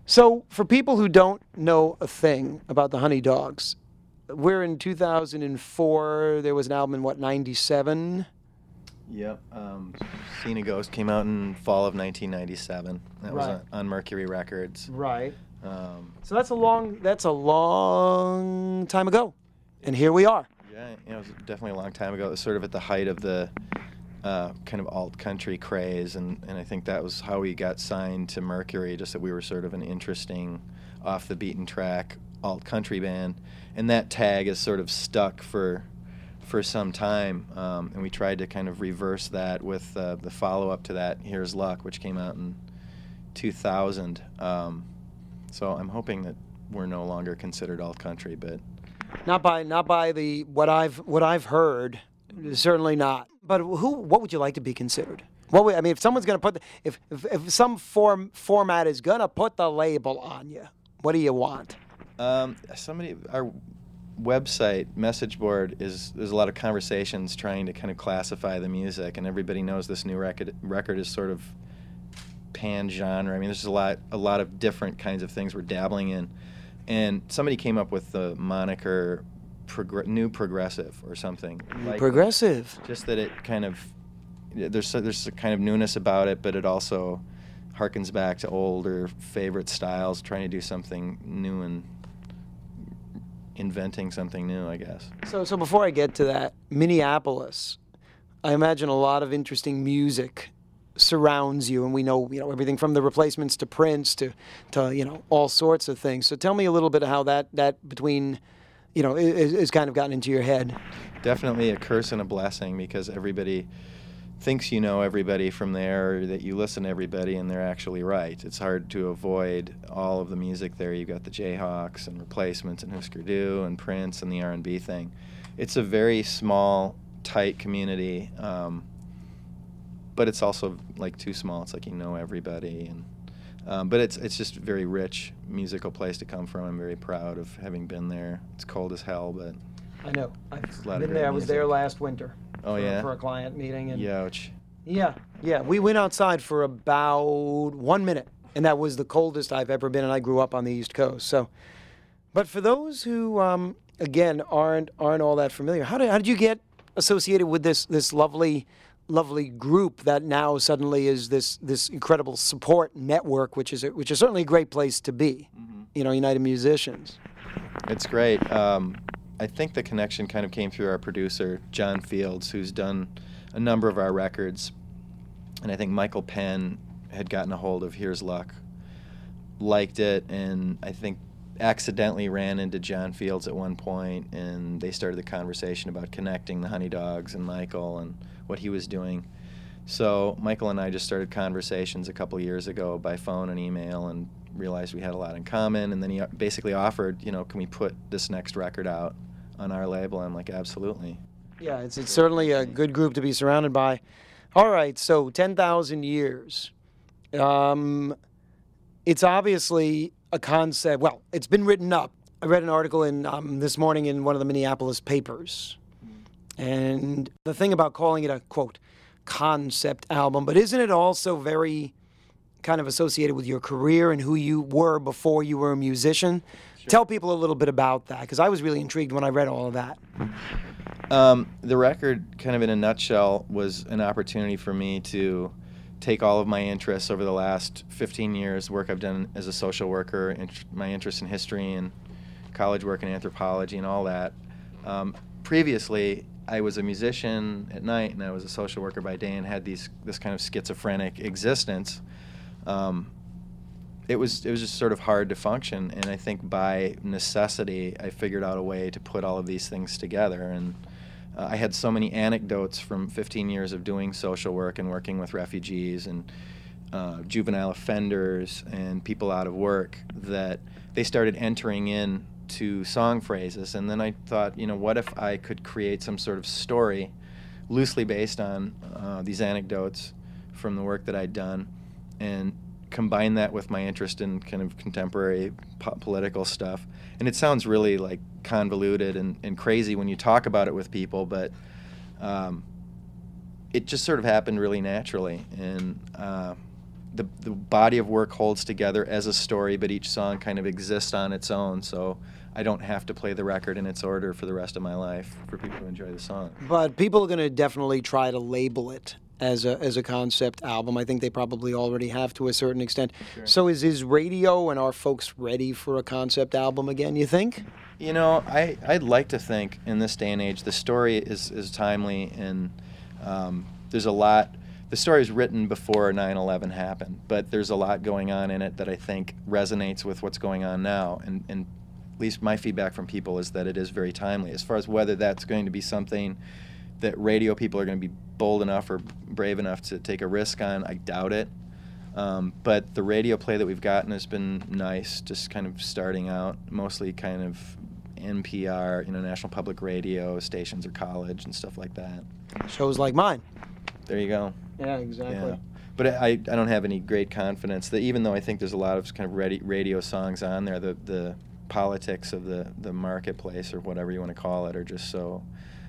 So, for people who don't know a thing about the Honey Dogs, we're in 2004. There was an album in, what, 97? Yep. Seen a Ghost came out in fall of 1997. That was Right. on Mercury Records. Right. Um, So that's a long time ago. And here we are. yeah, it was definitely a long time ago. It was sort of at the height of the kind of alt-country craze, and I think that was how we got signed to Mercury, just that we were sort of an interesting, off-the-beaten-track alt-country band. And that tag is sort of stuck for some time, and we tried to kind of reverse that with the follow-up to that, Here's Luck, which came out in 2000. So I'm hoping that we're no longer considered alt-country, but Not by the what I've heard, certainly not. But what would you like to be considered? If someone's going to if some format is going to put the label on you, what do you want? our website message board there's a lot of conversations trying to kind of classify the music, and everybody knows this new record is sort of pan-genre. I mean, there's a lot of different kinds of things we're dabbling in, and somebody came up with the moniker new progressive or something. Progressive. Just that it kind of there's a kind of newness about it, but it also harkens back to older favorite styles, trying to do something new and inventing something new, I guess. So before I get to that, Minneapolis, I imagine a lot of interesting music surrounds you, and we know everything from the Replacements to Prince to all sorts of things. So tell me a little bit of how that between is kind of gotten into your head. Definitely a curse and a blessing, because everybody thinks you know everybody from there, or that you listen to everybody, and they're actually right. It's hard to avoid all of the music there. You've got the Jayhawks and Replacements and Husker Du and Prince and the R&B thing. It's a very small, tight community, but it's also like too small. It's like you know everybody, and but it's just a very rich musical place to come from. I'm very proud of having been there. It's cold as hell, but I know. I've a lot of been great there. I was there music. last winter. Oh, yeah? For a client meeting. And Youch. Yeah. We went outside for about 1 minute, and that was the coldest I've ever been, and I grew up on the East Coast. So, but for those who, again, aren't all that familiar, how did you get associated with this lovely group that now suddenly is this incredible support network, which is certainly a great place to be, United Musicians? It's great. I think the connection kind of came through our producer, John Fields, who's done a number of our records. And I think Michael Penn had gotten a hold of Here's Luck, liked it, and I think accidentally ran into John Fields at one point, and they started the conversation about connecting the Honey Dogs and Michael and what he was doing. So Michael and I just started conversations a couple years ago by phone and email, and realized we had a lot in common. And then he basically offered, can we put this next record out on our label? I'm like, absolutely. Yeah, it's certainly a good group to be surrounded by. All right, so 10,000 years. It's obviously a concept. Well, it's been written up. I read an article this morning in one of the Minneapolis papers. And the thing about calling it a, quote, concept album, but isn't it also very kind of associated with your career and who you were before you were a musician? Sure. Tell people a little bit about that, because I was really intrigued when I read all of that. The record, kind of in a nutshell, was an opportunity for me to take all of my interests over the last 15 years, work I've done as a social worker, my interest in history and college work and anthropology and all that. Previously, I was a musician at night, and I was a social worker by day, and had this kind of schizophrenic existence. It was just sort of hard to function, and I think by necessity I figured out a way to put all of these things together. And I had so many anecdotes from 15 years of doing social work and working with refugees and juvenile offenders and people out of work, that they started entering in to song phrases. And then I thought, what if I could create some sort of story loosely based on these anecdotes from the work that I'd done, and combine that with my interest in kind of contemporary political stuff. And it sounds really like convoluted and crazy when you talk about it with people, but it just sort of happened really naturally. And the body of work holds together as a story, but each song kind of exists on its own. So I don't have to play the record in its order for the rest of my life for people to enjoy the song. But people are going to definitely try to label it as a concept album. I think they probably already have to a certain extent. Sure. So is radio and our folks ready for a concept album again, you think? You know, I'd like to think in this day and age the story is timely, and there's a lot. The story is written before 9/11 happened, but there's a lot going on in it that I think resonates with what's going on now. And at least my feedback from people is that it is very timely. As far as whether that's going to be something that radio people are going to be bold enough or brave enough to take a risk on, I doubt it. But the radio play that we've gotten has been nice, just kind of starting out, mostly kind of NPR, National Public Radio stations or college and stuff like that. Shows like mine. There you go. Yeah, exactly. Yeah. But I don't have any great confidence that, even though I think there's a lot of kind of radio songs on there, the politics of the marketplace, or whatever you want to call it, are just so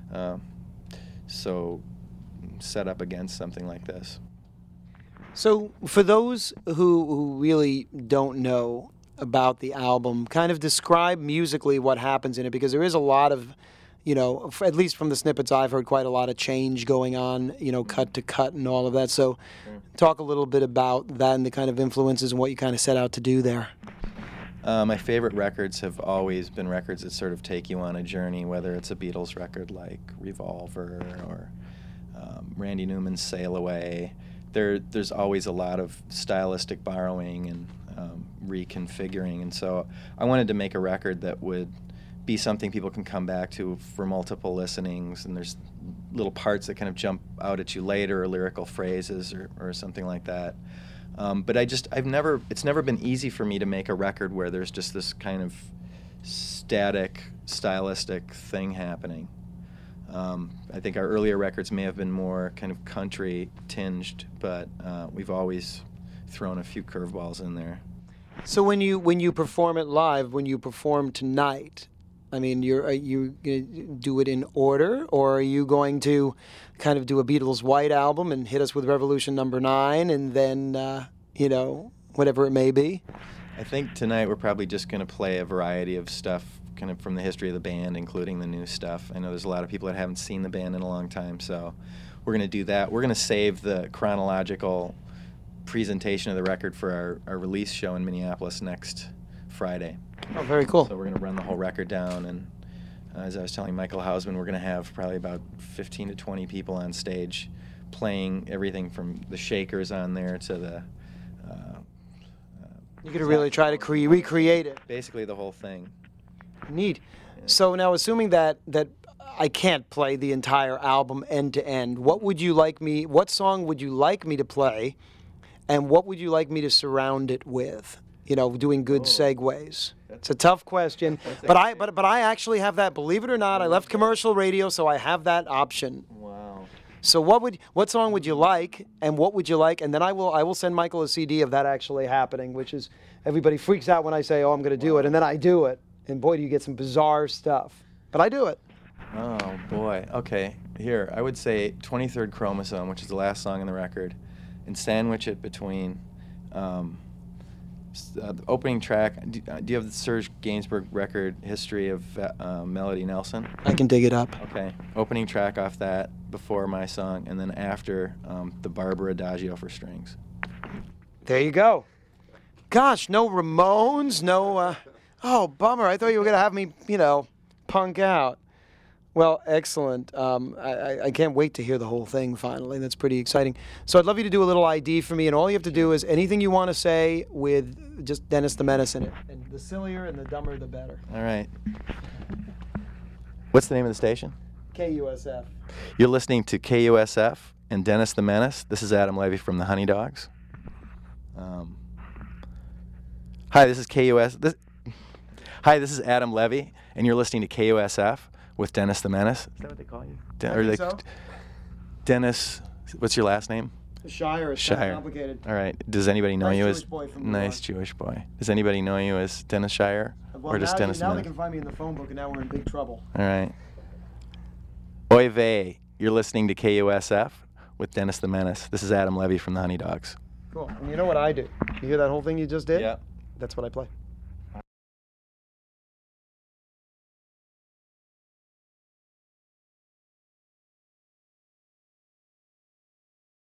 set up against something like this. So for those who really don't know about the album, kind of describe musically what happens in it, because there is a lot of, at least from the snippets I've heard, quite a lot of change going on, cut to cut and all of that. So talk a little bit about that and the kind of influences and what you kind of set out to do there. My favorite records have always been records that sort of take you on a journey, whether it's a Beatles record like Revolver or Randy Newman's Sail Away. There's always a lot of stylistic borrowing and reconfiguring, and so I wanted to make a record that would be something people can come back to for multiple listenings, and there's little parts that kind of jump out at you later, or lyrical phrases or something like that. But it's never been easy for me to make a record where there's just this kind of static, stylistic thing happening. I think our earlier records may have been more kind of country tinged, but we've always thrown a few curveballs in there. So when you perform it live, when you perform tonight, I mean, are you going to do it in order, or are you going to kind of do a Beatles White Album and hit us with Revolution Number 9 and then, whatever it may be? I think tonight we're probably just going to play a variety of stuff kind of from the history of the band, including the new stuff. I know there's a lot of people that haven't seen the band in a long time, so we're going to do that. We're going to save the chronological presentation of the record for our release show in Minneapolis next Friday. Oh, very cool. So we're going to run the whole record down, and as I was telling Michael Hausman, we're going to have probably about 15 to 20 people on stage playing everything from the Shakers on there to the... You're going to really try to recreate it. Basically the whole thing. Neat. So now, assuming that I can't play the entire album end to end, what song would you like me to play, and what would you like me to surround it with? Doing good segues. It's a tough question, but I actually have that. Believe it or not, I left commercial radio, so I have that option. Wow. So what song would you like, and what would you like? And then I will send Michael a CD of that actually happening, which is, everybody freaks out when I say, oh, I'm going to do it, and then I do it. And boy, do you get some bizarre stuff. But I do it. Oh, boy. Okay. Here, I would say 23rd Chromosome, which is the last song on the record, and sandwich it between the opening track. Do you have the Serge Gainsbourg record, History of Melody Nelson? I can dig it up. Okay. Opening track off that, before my song, and then after the Barber Adagio for strings. There you go. Gosh, no Ramones, no... Oh, bummer. I thought you were going to have me, punk out. Well, excellent. I can't wait to hear the whole thing finally. That's pretty exciting. So I'd love you to do a little ID for me, and all you have to do is anything you want to say with just Dennis the Menace in it. And the sillier and the dumber, the better. All right. What's the name of the station? KUSF. You're listening to KUSF and Dennis the Menace. This is Adam Levy from the Honey Dogs. Hi, this is KUS. Hi, this is Adam Levy, and you're listening to KUSF with Dennis the Menace. Is that what they call you? Dennis, what's your last name? Shire. It's kind of complicated. All right. Does anybody know you as... Nice Jewish boy. Does anybody know you as Dennis Shire? Well, or just Dennis now Menace? they can find me in the phone book, and now we're in big trouble. All right. Oy vey. You're listening to KUSF with Dennis the Menace. This is Adam Levy from the Honey Dogs. Cool. And you know what I do? You hear that whole thing you just did? Yeah. That's what I play.